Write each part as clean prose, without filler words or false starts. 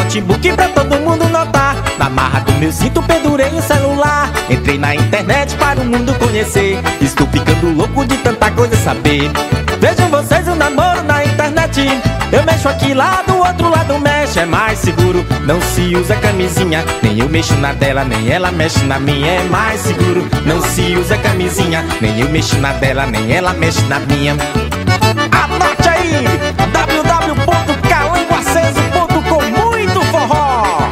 notebook pra todo mundo notar. Na marra do meu cinto pendurei o celular. Entrei na internet para o mundo conhecer. Estou ficando louco de tanta coisa saber. Vejam vocês o namoro na internet. Eu mexo aqui lá, do outro lado mexe. É mais seguro, não se usa camisinha. Nem eu mexo na dela, nem ela mexe na minha. É mais seguro, não se usa camisinha. Nem eu mexo na dela, nem ela mexe na minha. Anote aí, www.calangoaceso.com. Muito forró.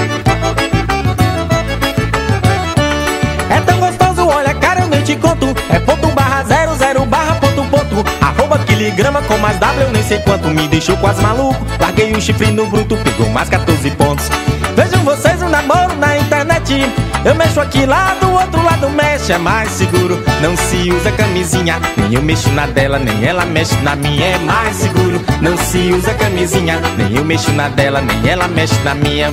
É tão gostoso, olha cara, eu nem te conto. É ponto barra 00 barra ponto ponto. Arroba quiligrama com mais W eu nem sei quanto. Me deixou quase maluco, larguei o chifre no bruto. Pegou mais 14 pontos. Vejam vocês o namoro na internet. Eu mexo aqui lá, do outro lado mexe. É mais seguro, não se usa camisinha. Nem eu mexo na dela, nem ela mexe na minha. É mais seguro, não se usa camisinha. Nem eu mexo na dela, nem ela mexe na minha.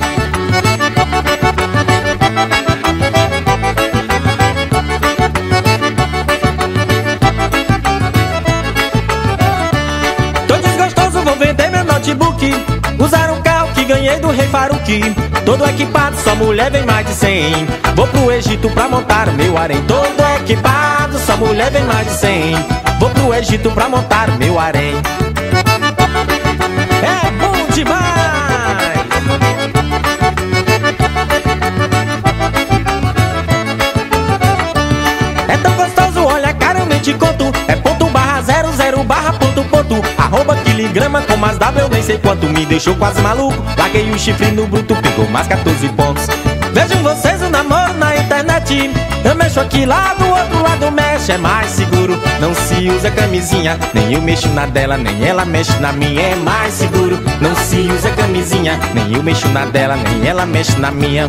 Tô desgostoso, vou vender meu notebook. Usar um carro que ganhei do rei Faruqui. Todo equipado, só mulher vem mais de 100. Vou pro Egito pra montar o meu harém. Todo equipado, só mulher vem mais de 100. Vou pro Egito pra montar o meu harém. É bom demais! É tão gostoso, olha cara, eu nem te conto. É ponto barra 00 barra ponto ponto. Arroba quiligrama com mais W eu nem sei quanto. Me deixou quase maluco, larguei o chifre no bruto. Pegou mais 14 pontos. Vejam vocês o namoro na internet. Eu mexo aqui lá, do outro lado mexe. É mais seguro, não se usa camisinha. Nem eu mexo na dela, nem ela mexe na minha. É mais seguro, não se usa camisinha. Nem eu mexo na dela, nem ela mexe na minha.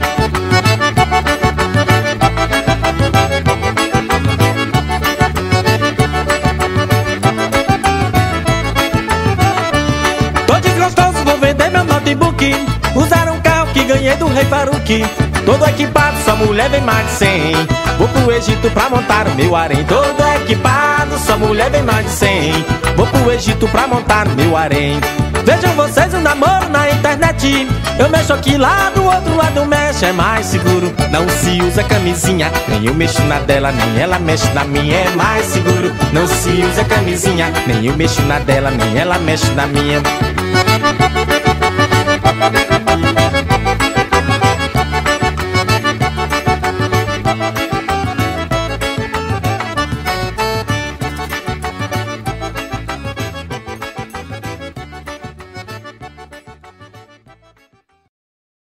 Usar um carro que ganhei do rei Faruqui. Todo equipado, só mulher vem mais de 100. Vou pro Egito pra montar o meu harém. Todo equipado, só mulher vem mais de 100. Vou pro Egito pra montar o meu harém. Vejam vocês o namoro na internet. Eu mexo aqui lá, do outro lado mexe. É mais seguro, não se usa camisinha. Nem eu mexo na dela, nem ela mexe na minha. É mais seguro, não se usa camisinha. Nem eu mexo na dela, nem ela mexe na minha.